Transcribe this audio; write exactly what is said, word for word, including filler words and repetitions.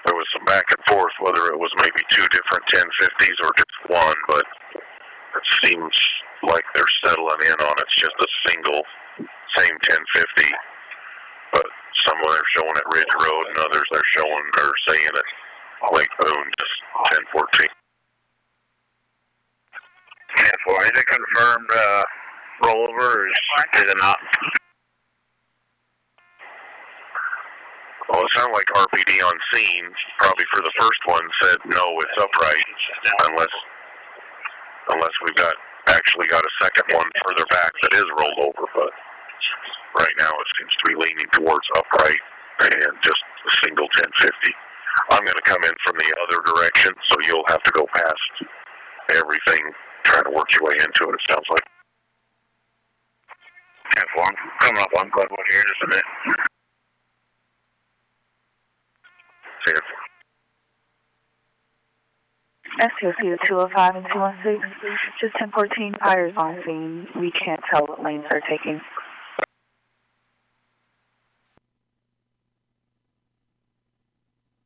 there was some back and forth whether it was maybe two different ten fifties or just one, but it seems like they're settling in on it's just a single, same ten fifty. But some of them are showing at Ridge Road, and others they're showing or saying at Lake Boone, just ten fourteen. ten four, is it confirmed uh, rollover, or is, is it not? Well, it sounded like R P D on scene, probably for the first one, said no, it's upright, unless unless we've got actually got a second one further back that is rolled over. But right now it seems to be leaning towards upright and just a single ten fifty. I'm going to come in from the other direction, so you'll have to go past everything, trying to work your way into it, it sounds like. ten four, I'm coming up on Glenwood here in just a minute. ten four. S T O C two oh five and two one six, just ten fourteen, fires on scene. We can't tell what lanes they're taking.